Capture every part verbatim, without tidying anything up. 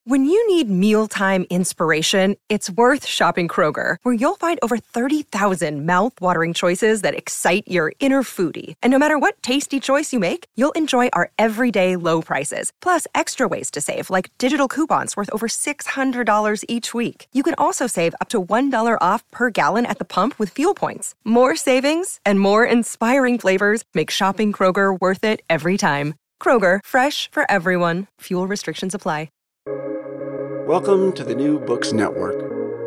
When you need mealtime inspiration, it's worth shopping Kroger, where you'll find over thirty thousand mouth-watering choices that excite your inner foodie. And no matter what tasty choice you make, you'll enjoy our everyday low prices, plus extra ways to save, like digital coupons worth over six hundred dollars each week. You can also save up to one dollar off per gallon at the pump with fuel points. More savings and more inspiring flavors make shopping Kroger worth it every time. Kroger, fresh for everyone. Fuel restrictions apply. Welcome to the New Books Network.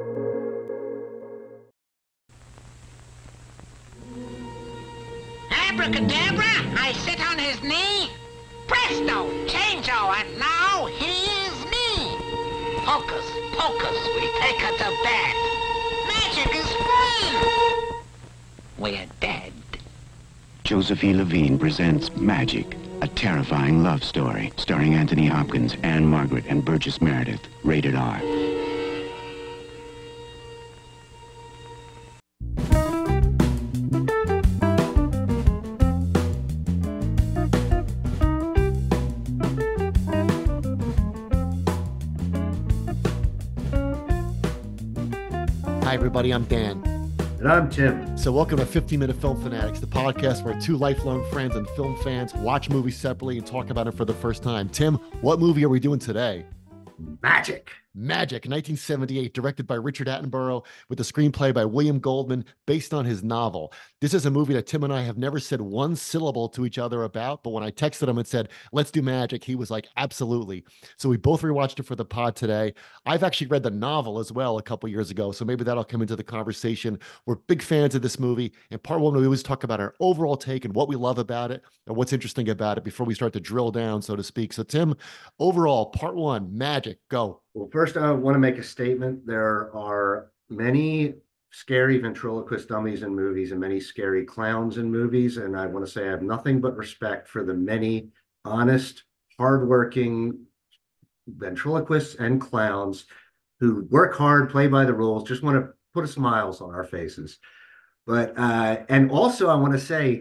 Abracadabra, I sit on his knee. Presto, changeo, and now he is me. Hocus pocus, we take her to bed. Magic is fun. We're dead. Josephine Levine presents Magic, a terrifying love story starring Anthony Hopkins, Anne Margaret, and Burgess Meredith. Rated R. Hi, everybody. I'm Dan. And I'm Tim. So welcome to fifteen minute Film Fanatics, the podcast where two lifelong friends and film fans watch movies separately and talk about it for the first time. Tim, what movie are we doing today? Magic. Magic, nineteen seventy-eight, directed by Richard Attenborough with a screenplay by William Goldman based on his novel. This is a movie that Tim and I have never said one syllable to each other about, but when I texted him and said, let's do Magic, he was like, absolutely. So we both rewatched it for the pod today. I've actually read the novel as well a couple years ago, so maybe that'll come into the conversation. We're big fans of this movie. In part one, we always talk about our overall take and what we love about it and what's interesting about it before we start to drill down, so to speak. So Tim, overall, part one, Magic, go. Well, first, I want to make a statement. There are many scary ventriloquist dummies in movies and many scary clowns in movies. And I want to say I have nothing but respect for the many honest, hardworking ventriloquists and clowns who work hard, play by the rules, just want to put a smiles on our faces. But, uh, and also I want to say,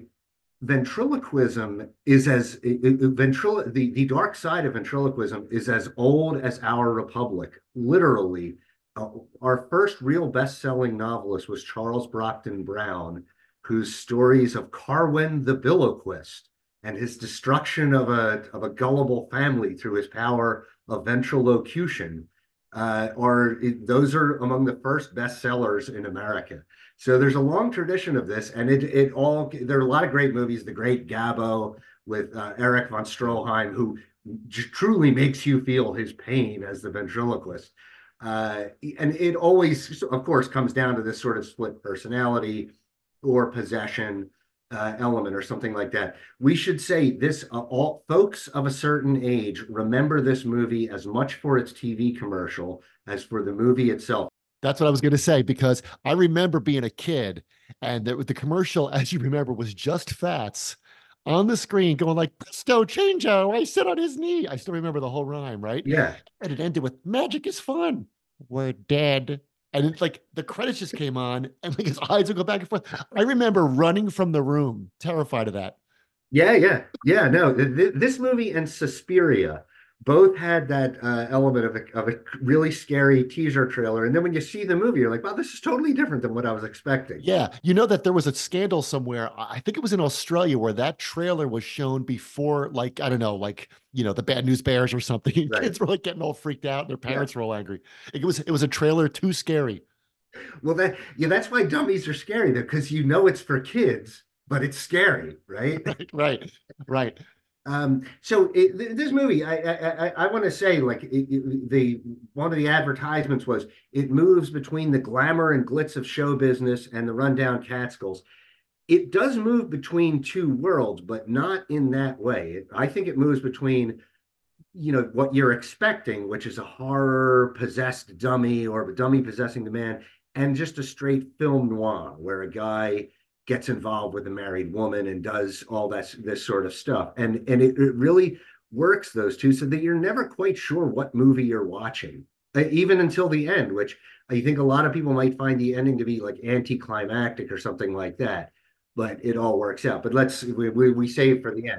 ventriloquism is as it, it, ventrilo, the, the dark side of ventriloquism is as old as our republic. Literally, uh, our first real best-selling novelist was Charles Brockden Brown, whose stories of Carwin the Billoquist and his destruction of a, of a gullible family through his power of ventrilocution uh, are those are among the first bestsellers in America. So there's a long tradition of this, and it it all there are a lot of great movies. The Great Gabbo with uh, Erich von Stroheim, who just truly makes you feel his pain as the ventriloquist. Uh, and it always, of course, comes down to this sort of split personality or possession uh, element or something like that. We should say this: uh, all folks of a certain age remember this movie as much for its T V commercial as for the movie itself. That's what I was going to say, because I remember being a kid and the, the commercial, as you remember, was just Fats on the screen going like, presto, changeo, I sit on his knee. I still remember the whole rhyme, right? Yeah. And it ended with, magic is fun. We're dead. And it's like the credits just came on and like his eyes would go back and forth. I remember running from the room, terrified of that. Yeah, yeah, yeah. No, th- this movie and Suspiria both had that uh, element of a, of a really scary teaser trailer. And then when you see the movie, you're like, wow, this is totally different than what I was expecting. Yeah. You know that there was a scandal somewhere, I think it was in Australia, where that trailer was shown before, like, I don't know, like, you know, the Bad News Bears or something. And Right. kids were like getting all freaked out. Their parents Yeah. were all angry. It was, it was a trailer too scary. Well, that yeah, that's why dummies are scary, though, because you know it's for kids, but it's scary, right? Right, right, right. Um, so it, th- this movie, I I, I, I want to say, like it, it, the one of the advertisements was it moves between the glamour and glitz of show business and the rundown Catskills. It does move between two worlds, but not in that way. It, I think it moves between, you know, what you're expecting, which is a horror possessed dummy or a dummy possessing the man, and just a straight film noir where a guy gets involved with a married woman and does all that this sort of stuff. And and it, it really works those two so that you're never quite sure what movie you're watching, even until the end, which I think a lot of people might find the ending to be like anticlimactic or something like that. But it all works out. But let's we we, we save for the end.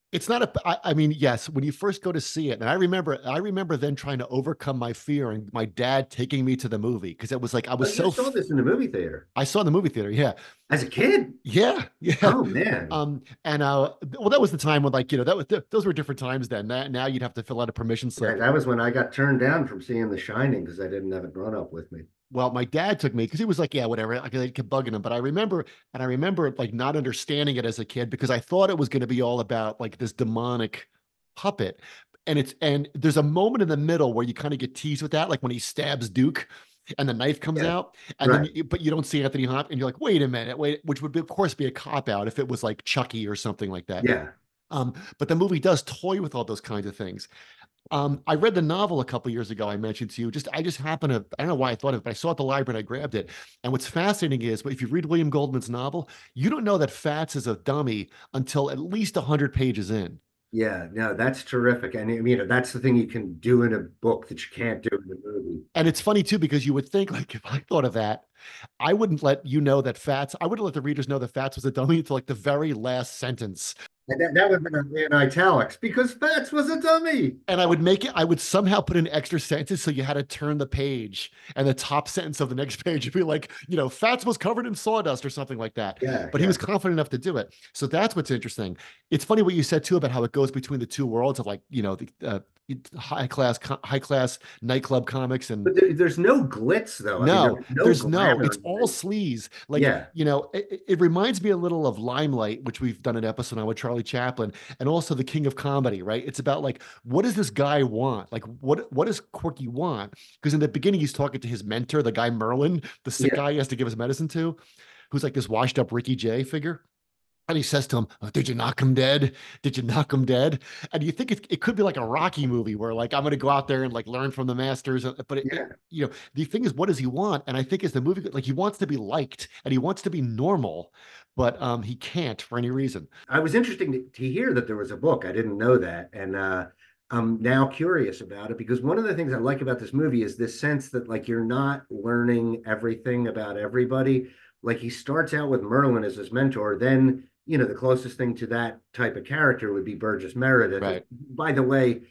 It's not a, I, I mean, yes, when you first go to see it, and I remember, I remember then trying to overcome my fear and my dad taking me to the movie because it was like, I Oh, was you so, saw f- this in the movie theater I saw in the movie theater. Yeah. as a kid? Yeah. Yeah. Oh man. Um, and, uh, well, that was the time when like, you know, that was, th- those were different times then. That, now you'd have to fill out a permission Yeah, slip. that was when I got turned down from seeing The Shining because I didn't have a grown up with me. Well, my dad took me because he was like, yeah, whatever. I I kept bugging him. But I remember, and I remember like not understanding it as a kid because I thought it was going to be all about like this demonic puppet. And it's, and there's a moment in the middle where you kind of get teased with that, like when he stabs Duke and the knife comes Yeah, out, and then, right. you, but you don't see Anthony Hopkins, and you're like, wait a minute, wait, which would be, of course, be a cop out if it was like Chucky or something like that. Yeah. Um, but the movie does toy with all those kinds of things. Um, I read the novel a couple years ago. I mentioned to you. Just I just happened to. I don't know why I thought of it, but I saw it at the library and I grabbed it. And what's fascinating is, if you read William Goldman's novel, you don't know that Fats is a dummy until at least a hundred pages in. Yeah, no, that's terrific. And I mean, that's the thing you can do in a book that you can't do in a movie. And it's funny too because you would think like if I thought of that, I wouldn't let you know that Fats. I wouldn't let the readers know that Fats was a dummy until like the very last sentence. And that, that would have been in italics because Fats was a dummy. And I would make it, I would somehow put in extra sentences so you had to turn the page and the top sentence of the next page would be like, you know, Fats was covered in sawdust or something like that. Yeah, But he yeah. was confident enough to do it. So that's what's interesting. It's funny what you said too about how it goes between the two worlds of like, you know, the uh, high class, high class nightclub comics and But there, there's no glitz though. I mean, no, there's no there's no, glamour. it's all sleaze. Like, Yeah, you know, it, it reminds me a little of Limelight, which we've done an episode on with Charlie Chaplin, and also The King of Comedy, right? It's about like, what does this guy want? Like, what what does Corky want? Because in the beginning, he's talking to his mentor, the guy Merlin, the sick yeah. guy he has to give his medicine to, who's like this washed up Ricky Jay figure. And he says to him, "Oh, did you knock him dead? Did you knock him dead?" And you think it, it could be like a Rocky movie where like I'm going to go out there and like learn from the masters. uh, But it, it, Yeah. you know, the thing is, what does he want? And I think as the movie, like he wants to be liked and he wants to be normal, but um, he can't for any reason. I was interesting to, to hear that there was a book. I didn't know that. And uh, I'm now curious about it because one of the things I like about this movie is this sense that like you're not learning everything about everybody. Like he starts out with Merlin as his mentor, then you know the closest thing to that type of character would be Burgess Meredith. Right. By the way,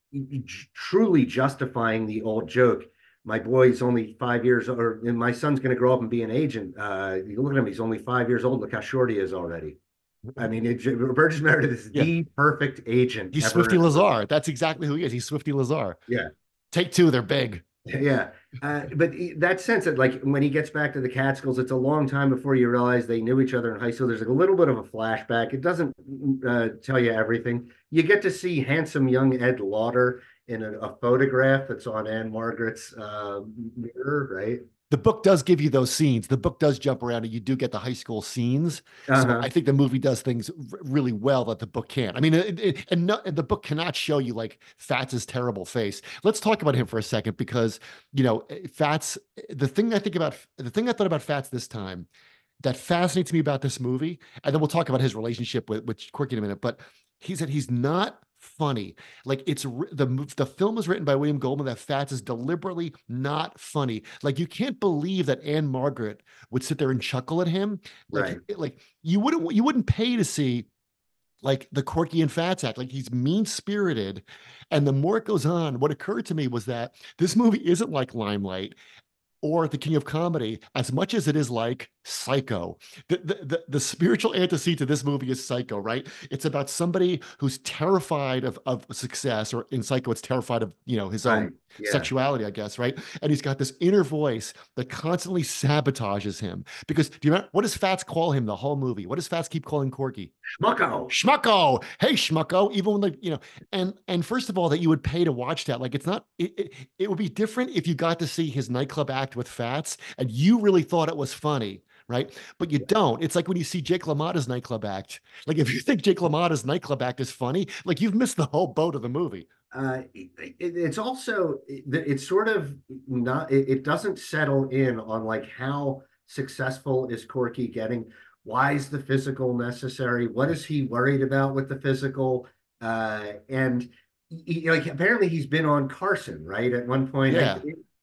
truly justifying the old joke. My boy's only five years, or my son's going to grow up and be an agent. Uh, you look at him; he's only five years old. Look how short he is already. I mean, it, Burgess Meredith is Yeah. the perfect agent. He's ever. Swifty Lazar. That's exactly who he is. He's Swifty Lazar. Yeah. Take two. They're big. Yeah. Uh, but that sense that like when he gets back to the Catskills, it's a long time before you realize they knew each other in high school. There's like a little bit of a flashback. It doesn't uh, tell you everything. You get to see handsome young Ed Lauder in a, a photograph that's on Ann-Margret's uh, mirror, right? The book does give you those scenes. The book does jump around and you do get the high school scenes. So Uh-huh. I think the movie does things r- really well that the book can't. I mean, it, it, and, no, and the book cannot show you like Fats' terrible face. Let's talk about him for a second because, you know, Fats, the thing I think about, the thing I thought about Fats this time that fascinates me about this movie, and then we'll talk about his relationship with, with Quirky in a minute, but he said he's not funny. Like it's the the film was written by William Goldman that Fats is deliberately not funny. Like you can't believe that Ann-Margret would sit there and chuckle at him. Like Right. like you wouldn't you wouldn't pay to see like the Corky and Fats act. Like he's mean spirited. And the more it goes on, what occurred to me was that this movie isn't like Limelight or The King of Comedy as much as it is like Psycho. The, the, the, the spiritual antecedent to this movie is Psycho, right? It's about somebody who's terrified of, of success, or in Psycho, it's terrified of, you know, his Right. own Yeah. sexuality, I guess, right? And he's got this inner voice that constantly sabotages him. Because do you remember, what does Fats call him the whole movie? What does Fats keep calling Corky? Schmucko. Schmucko. Hey, Schmucko. Even when the, you know, and and first of all, that you would pay to watch that. Like it's not, it, it, it would be different if you got to see his nightclub act with Fats and you really thought it was funny, right? But you don't. It's like when you see Jake LaMotta's nightclub act. Like if you think Jake LaMotta's nightclub act is funny, like you've missed the whole boat of the movie. Uh, it, it- it's also it- it's sort of not it, it doesn't settle in on like how successful is Corky getting? Why is the physical necessary? What is he worried about with the physical? Uh, and he, like apparently he's been on Carson, right? At one point, Yeah.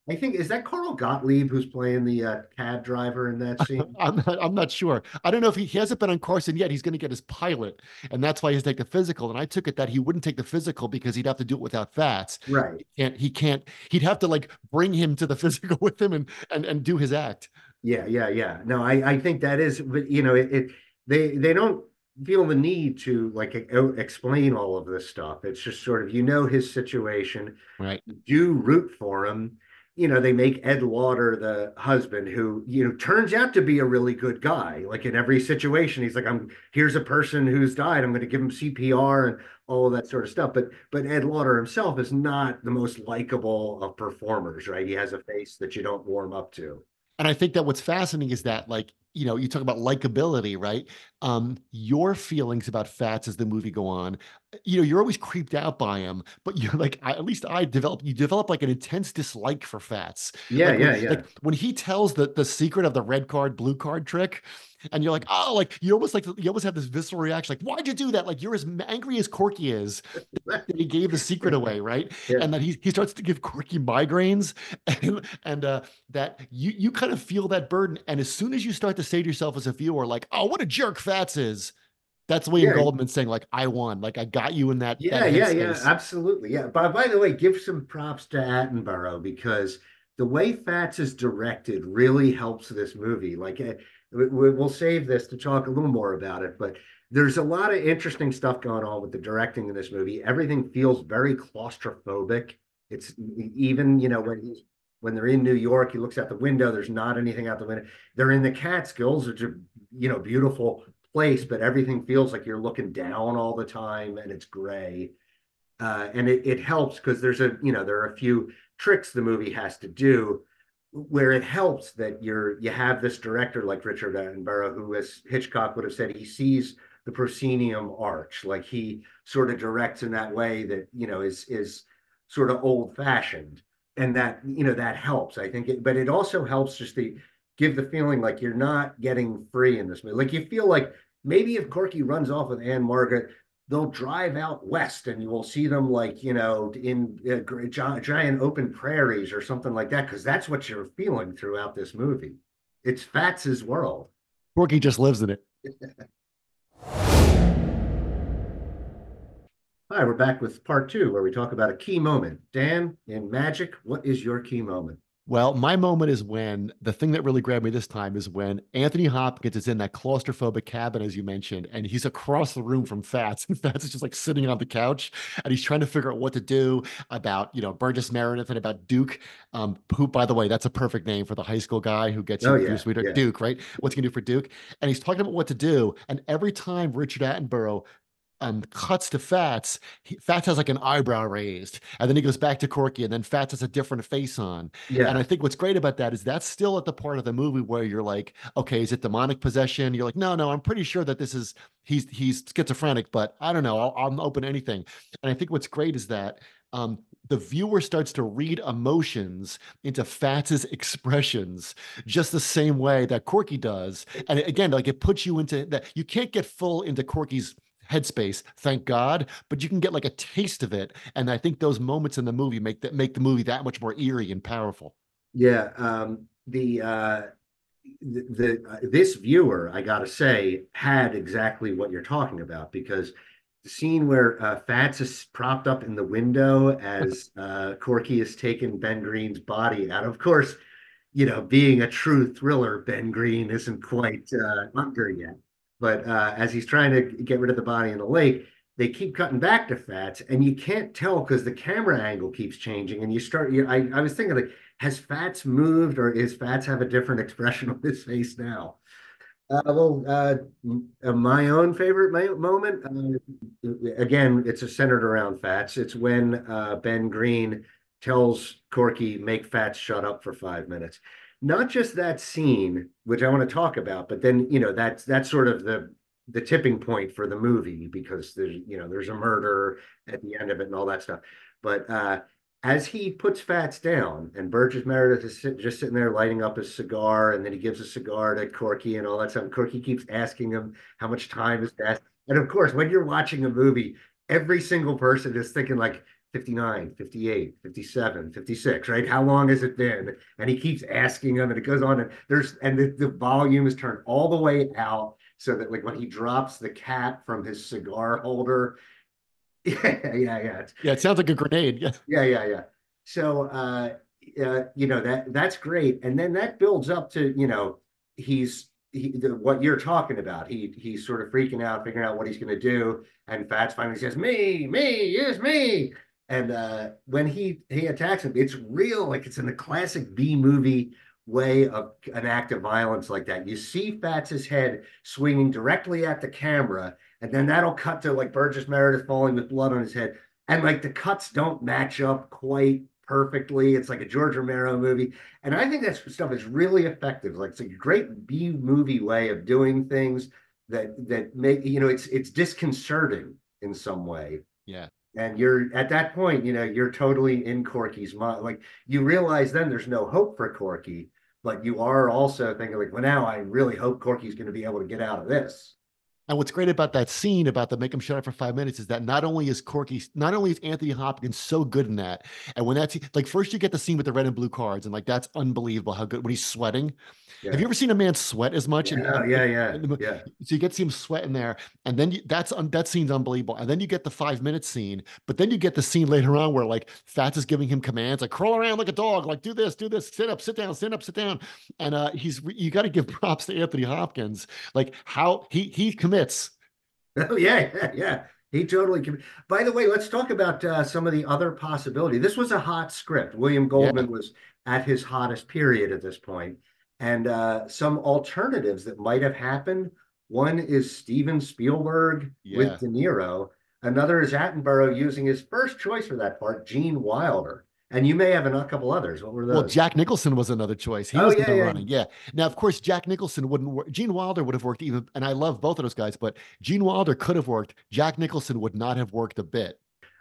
I think, is that Carl Gottlieb who's playing the uh, cab driver in that scene? I'm not, I'm not sure. I don't know if he, he hasn't been on Carson yet. He's going to get his pilot, and that's why he's take the physical. And I took it that he wouldn't take the physical because he'd have to do it without Fats. Right. He can't. He can't. He'd have to like bring him to the physical with him and and and do his act. Yeah, yeah, yeah. No, I I think that is, but you know, it, it they they don't feel the need to like e- explain all of this stuff. It's just sort of, you know, his situation. Right. Do root for him. You know, they make Ed Lauder the husband who, you know, turns out to be a really good guy. Like in every situation, he's like, I'm here's a person who's died. I'm going to give him C P R and all of that sort of stuff. But but Ed Lauder himself is not the most likable of performers, right? He has a face that you don't warm up to. And I think that what's fascinating is that, like, you know, you talk about likability, right? Um, your feelings about Fats as the movie go on, you know, you're always creeped out by him, but you're like, I, at least I develop, you develop like an intense dislike for Fats. Yeah, Like when, yeah, yeah. like when he tells the the secret of the red card, blue card trick, and you're like, oh, like you almost like you almost have this visceral reaction, like, why'd you do that? Like you're as angry as Corky is that he gave the secret away, right? Yeah. And that he he starts to give Corky migraines, and and uh, that you you kind of feel that burden. And as soon as you start to say to yourself as a viewer, like, oh, what a jerk Fats is, that's William Yeah, Goldman saying, like, I won, like I got you in that that yeah, yeah, yeah, headspace. absolutely. Yeah. But by the way, give some props to Attenborough because the way Fats is directed really helps this movie. Like, uh, we, we'll save this to talk a little more about it, but there's a lot of interesting stuff going on with the directing in this movie. Everything feels very claustrophobic. It's even, you know, when he's when they're in New York, he looks out the window, there's not anything out the window. They're in the Catskills, which are, you know, beautiful place, but everything feels like you're looking down all the time and it's gray. Uh, and it, it helps because there's a, you know, there are a few tricks the movie has to do where it helps that you're, you have this director like Richard Attenborough, who, as Hitchcock would have said, he sees the proscenium arch, like he sort of directs in that way that, you know, is, is sort of old fashioned. And that, you know, that helps, I think. It, but it also helps just to give the feeling like you're not getting free in this movie. Like you feel like maybe if Corky runs off with Ann-Margret, they'll drive out west and you will see them like, you know, in uh, giant open prairies or something like that, because that's what you're feeling throughout this movie. It's Fats's world. Corky just lives in it. Hi, we're back with part two, where we talk about a key moment. Dan, in Magic, what is your key moment? Well, my moment is when the thing that really grabbed me this time is when Anthony Hopkins is in that claustrophobic cabin, as you mentioned, and he's across the room from Fats, and Fats is just like sitting on the couch, and he's trying to figure out what to do about, you know, Burgess Meredith and about Duke, um, who, by the way, that's a perfect name for the high school guy who gets Oh you your yeah, sweetheart, yeah, Duke, right? What's he gonna do for Duke? And he's talking about what to do, and every time Richard Attenborough um, cuts to Fats, he, Fats has like an eyebrow raised, and then he goes back to Corky, and then Fats has a different face on. And I yeah, think what's great about that is that's still at the part of the movie where you're like, okay, is it demonic possession? You're like, no, no, I'm pretty sure that this is he's he's schizophrenic, but I don't know. I'll, I'm open to anything. And I think what's great is that um, the viewer starts to read emotions into Fats's expressions just the same way that Corky does. And again, like it puts you into that. You can't get full into Corky's headspace, thank God, but you can get like a taste of it. And I think those moments in the movie make that make the movie that much more eerie and powerful. yeah. Um, the uh, the, the uh, this viewer, I gotta say, had exactly what you're talking about because the scene where uh, Fats is propped up in the window as uh, Corky is taking Ben Green's body out. Of course, you know, being a true thriller, Ben Green isn't quite uh, under yet. But uh, as he's trying to get rid of the body in the lake, they keep cutting back to Fats, and you can't tell because the camera angle keeps changing. And you start, you, I, I was thinking, like, has Fats moved, or is Fats have a different expression on his face now? Uh, well, uh, uh, my own favorite moment, uh, again, it's centered around Fats. It's when uh, Ben Green tells Corky, make Fats shut up for five minutes. Not just that scene, which I want to talk about, but then, you know, that's that's sort of the the tipping point for the movie because there's, you know, there's a murder at the end of it and all that stuff. But uh, as he puts Fats down and Burgess Meredith is sit, just sitting there lighting up his cigar, and then he gives a cigar to Corky and all that stuff. Corky keeps asking him how much time has passed. And of course, when you're watching a movie, every single person is thinking like fifty-nine, fifty-eight, fifty-seven, fifty-six, right? How long has it been? And he keeps asking them, and it goes on, and there's and the, the volume is turned all the way out so that like when he drops the cat from his cigar holder, yeah, yeah, yeah. Yeah, it sounds like a grenade. Yeah. Yeah, yeah, yeah. So uh uh, you know, that that's great. And then that builds up to, you know, he's he, the, what you're talking about. He he's sort of freaking out, figuring out what he's going to do. And Fats finally says, "Me, me, yes, me." And uh, when he he attacks him, it's real, like it's in the classic B movie way of an act of violence like that. You see Fats's head swinging directly at the camera, and then that'll cut to like Burgess Meredith falling with blood on his head, and like the cuts don't match up quite perfectly. It's like a George Romero movie, and I think that stuff is really effective. Like it's a great B movie way of doing things that that make, you know, it's it's disconcerting in some way. Yeah. And you're at that point, you know, you're totally in Corky's mind. Like you realize then there's no hope for Corky, but you are also thinking like, well, now I really hope Corky's going to be able to get out of this. And what's great about that scene about the make him shut up for five minutes is that not only is Corky, not only is Anthony Hopkins so good in that, and when that's like first you get the scene with the red and blue cards, and like that's unbelievable how good when he's sweating. Yeah. Have you ever seen a man sweat as much? Yeah, in, yeah, yeah, in the, yeah. So you get to see him sweat in there, and then you, that's that scene's unbelievable. And then you get the five minute scene, but then you get the scene later on where like Fats is giving him commands, like crawl around like a dog, like do this, do this, sit up, sit down, sit up, sit down. And uh, he's you got to give props to Anthony Hopkins, like how he he commits. Oh yeah, yeah, yeah. He totally can. By the way, let's talk about uh, some of the other possibility. This was a hot script. William Goldman yeah. was at his hottest period at this point. And uh, some alternatives that might have happened. One is Steven Spielberg yeah. with De Niro. Another is Attenborough using his first choice for that part, Gene Wilder. And you may have a couple others. What were those? Well, Jack Nicholson was another choice. He oh, was yeah, in the yeah. running. Yeah. Now, of course, Jack Nicholson wouldn't work. Gene Wilder would have worked even, and I love both of those guys, but Gene Wilder could have worked. Jack Nicholson would not have worked a bit.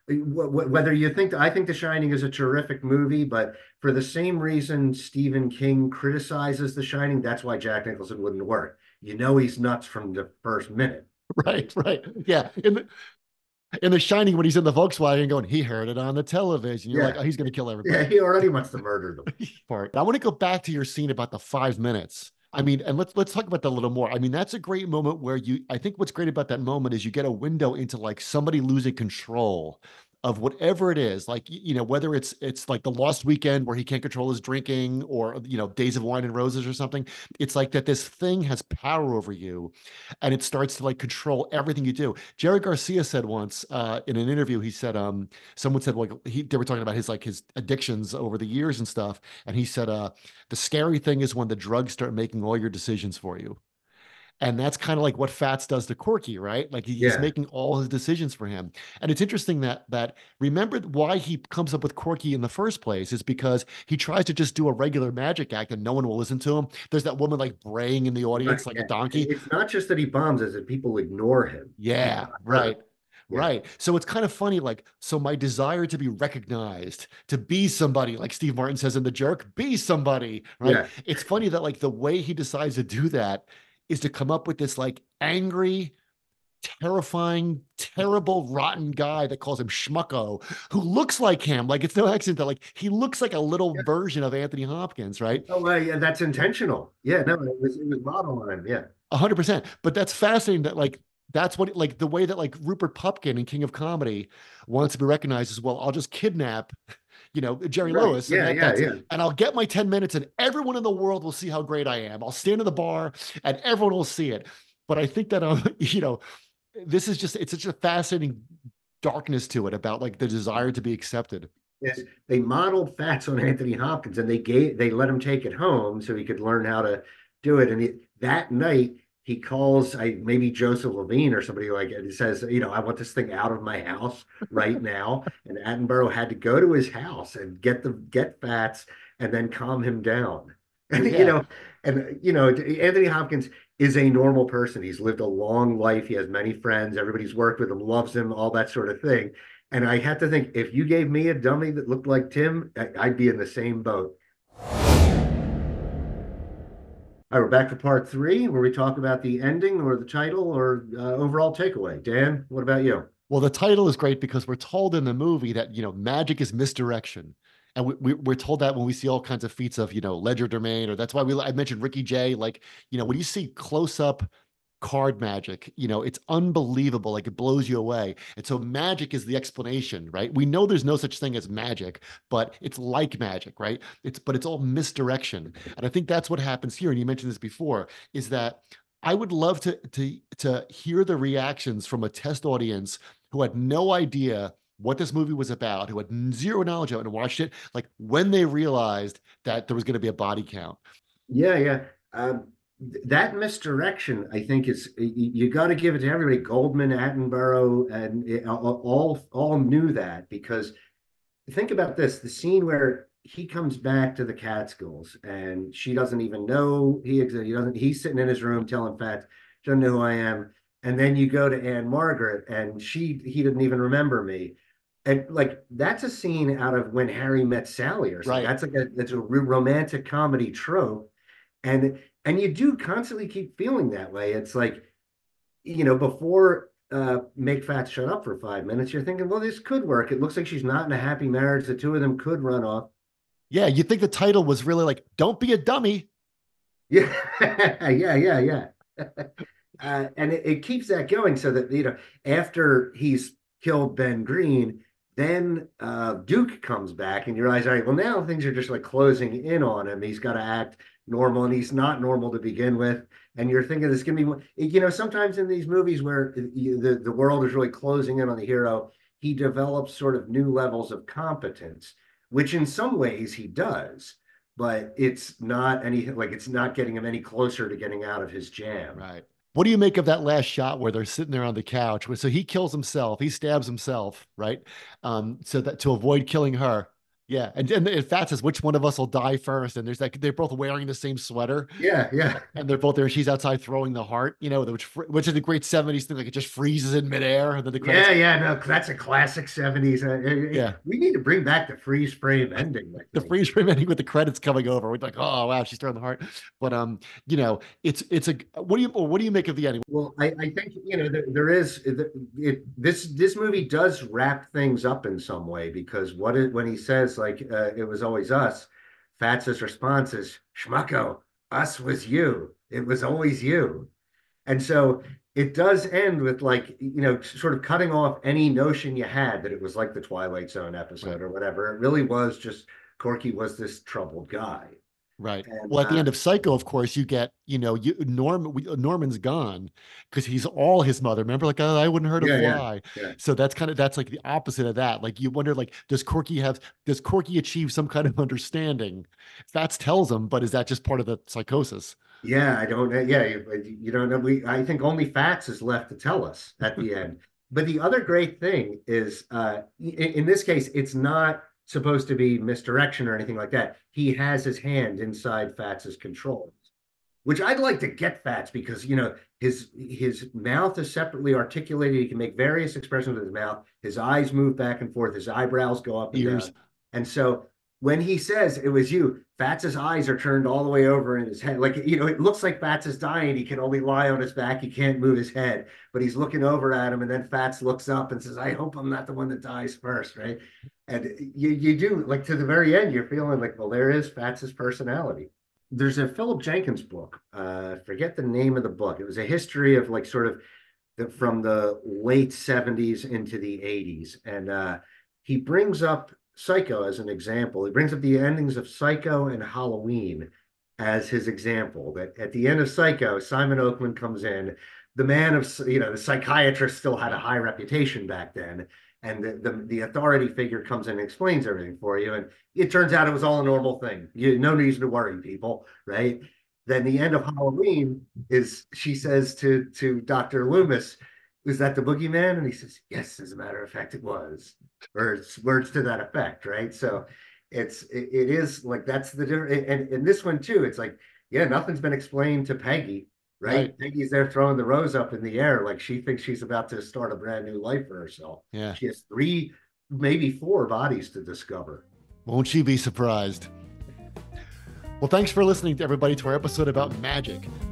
Whether you think, I think The Shining is a terrific movie, but for the same reason Stephen King criticizes The Shining, that's why Jack Nicholson wouldn't work. You know he's nuts from the first minute. Right, right. Yeah. In the, in the Shining, when he's in the Volkswagen going, he heard it on the television. You're yeah. like, oh, he's going to kill everybody. Yeah, he already wants to murder them. Part. I want to go back to your scene about the five minutes. I mean, and let's let's talk about that a little more. I mean, that's a great moment where you, I think what's great about that moment is you get a window into like somebody losing control of whatever it is, like, you know, whether it's it's like the Lost Weekend where he can't control his drinking, or, you know, Days of Wine and Roses or something. It's like that this thing has power over you and it starts to like control everything you do. Jerry Garcia said once uh, in an interview, he said, um, someone said, like, he, they were talking about his like his addictions over the years and stuff. And he said, uh, the scary thing is when the drugs start making all your decisions for you. And that's kind of like what Fats does to Corky, right? Like he's yeah. making all his decisions for him. And it's interesting that that remember why he comes up with Corky in the first place is because he tries to just do a regular magic act and no one will listen to him. There's that woman like braying in the audience right. like a donkey. It's not just that he bombs, it's that people ignore him. Yeah, right. Yeah. Right. So it's kind of funny, like, so my desire to be recognized, to be somebody, like Steve Martin says in The Jerk, be somebody, right? Yeah. It's funny that like the way he decides to do that is to come up with this like angry, terrifying, terrible, rotten guy that calls him Schmucko, who looks like him. Like it's no accident that like he looks like a little yeah. version of Anthony Hopkins, right? Oh, uh, yeah, that's intentional. Yeah, no, it was it was modeled on him. Yeah, a hundred percent. But that's fascinating that like that's what like the way that like Rupert Pupkin in King of Comedy wants to be recognized as well. I'll just kidnap, you know, Jerry right. Lewis. Yeah, and that, yeah, yeah. And I'll get my ten minutes and everyone in the world will see how great I am. I'll stand in the bar and everyone will see it. But I think that, um, you know, this is just, it's such a fascinating darkness to it about like the desire to be accepted. Yes, they modeled Fats on Anthony Hopkins and they gave, they let him take it home so he could learn how to do it. And he, that night, he calls I, maybe Joseph Levine or somebody like it. He says, you know, I want this thing out of my house right now. And Attenborough had to go to his house and get the get Fats and then calm him down. And yeah. you know, and you know, Anthony Hopkins is a normal person. He's lived a long life. He has many friends. Everybody's worked with him, loves him, all that sort of thing. And I had to think, if you gave me a dummy that looked like Tim, I'd be in the same boat. All right, we're back to part three, where we talk about the ending or the title or uh, overall takeaway. Dan, what about you? Well, the title is great because we're told in the movie that, you know, magic is misdirection. And we, we, we're told that when we see all kinds of feats of, you know, legerdemain, or that's why we, I mentioned Ricky Jay. Like, you know, when you see close up card magic, you know, it's unbelievable. Like, it blows you away. And so magic is the explanation, right? We know there's no such thing as magic, but it's like magic, right? It's, but it's all misdirection. And I think that's what happens here. And you mentioned this before, is that I would love to, to, to hear the reactions from a test audience who had no idea what this movie was about, who had zero knowledge of it and watched it, like when they realized that there was going to be a body count. Yeah, yeah. Um, th- that misdirection, I think, is you, you got to give it to everybody. Goldman, Attenborough, and it, all all knew that, because think about this: the scene where he comes back to the Catskills and she doesn't even know he exists. He doesn't. He's sitting in his room telling Fats, "Doesn't know who I am." And then you go to Ann-Margret, and she he didn't even remember me. And like, that's a scene out of When Harry Met Sally or something. Right. That's like a it's a romantic comedy trope. And and you do constantly keep feeling that way. It's like, you know, before uh Make Fats Shut Up for five minutes, you're thinking, well, this could work. It looks like she's not in a happy marriage. The two of them could run off. Yeah, you think the title was really like, "Don't be a dummy." Yeah, yeah, yeah, yeah. Uh, and it, it keeps that going, so that, you know, after he's killed Ben Green, then uh, Duke comes back, and you realize, all right, well, now things are just like closing in on him. He's got to act normal, and he's not normal to begin with. And you're thinking this can be, you know, sometimes in these movies where the, the world is really closing in on the hero, he develops sort of new levels of competence, which in some ways he does, but it's not any, like, it's not getting him any closer to getting out of his jam. Right. What do you make of that last shot where they're sitting there on the couch? So he kills himself, he stabs himself, right? Um, so that to avoid killing her. Yeah. And, and, and Fats says, which one of us will die first? And there's like, they're both wearing the same sweater. Yeah. Yeah. And they're both there. She's outside throwing the heart, you know, which, which is a great seventies thing. Like, it just freezes in midair. And then the credits. Yeah. Yeah. No, that's a classic seventies. Uh, yeah. We need to bring back the freeze frame ending. The freeze frame ending with the credits coming over. We're like, oh, wow, she's throwing the heart. But, um, you know, it's, it's a, what do you, what do you make of the ending? Well, I, I think, you know, there, there is, it, it, this, this movie does wrap things up in some way, because what it, when he says, like, uh, it was always us, Fats's response is, "Schmucko, us was you. It was always you." And so it does end with, like, you know, sort of cutting off any notion you had that it was like the Twilight Zone episode, right, or whatever. It really was just Corky was this troubled guy. Right. And, well, at the uh, end of Psycho, of course, you get, you know, you Norm Norman's gone because he's all his mother. Remember, like, oh, I wouldn't hurt a yeah, fly. Yeah, yeah. So that's kind of, that's like the opposite of that. Like, you wonder, like, does Corky have, does Corky achieve some kind of understanding? Fats tells him, but is that just part of the psychosis? Yeah, I don't know. Yeah, you, you don't know. We, I think only Fats is left to tell us at the end. But the other great thing is, uh, in, in this case, it's not supposed to be misdirection or anything like that. He has his hand inside Fats's controls, which I'd like to get Fats, because, you know, his his mouth is separately articulated. He can make various expressions with his mouth. His eyes move back and forth. His eyebrows go up and Ears. down. And so when he says it was you, Fats's eyes are turned all the way over in his head. Like, you know, it looks like Fats is dying. He can only lie on his back. He can't move his head, but he's looking over at him. And then Fats looks up and says, "I hope I'm not the one that dies first," right? And you, you do, like, to the very end, you're feeling like, well, there is Fats's personality. There's a Philip Jenkins book. Uh, forget the name of the book. It was a history of, like, sort of the, from the late seventies into the eighties. And uh, he brings up Psycho as an example. He brings up the endings of Psycho and Halloween as his example. That at the end of Psycho, Simon Oakland comes in. The man of, you know, the psychiatrist still had a high reputation back then. And the, the, the authority figure comes in and explains everything for you. And it turns out it was all a normal thing. You no reason to worry, people, right? Then the end of Halloween is, she says to, to Doctor Loomis, "Was that the boogeyman?" And he says, "Yes, as a matter of fact, it was." Or it's words to that effect, right? So it's, it, it is like, that's the difference. And in this one too, it's like, yeah, nothing's been explained to Peggy. Right? right? Peggy's there throwing the rose up in the air like she thinks she's about to start a brand new life for herself. Yeah. She has three, maybe four bodies to discover. Won't she be surprised? Well, thanks for listening to everybody to our episode about magic.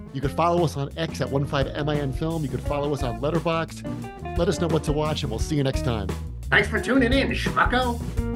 You can follow us on X at fifteen M I N Film. You can follow us on Letterboxd. Let us know what to watch, and we'll see you next time. Thanks for tuning in, schmucko.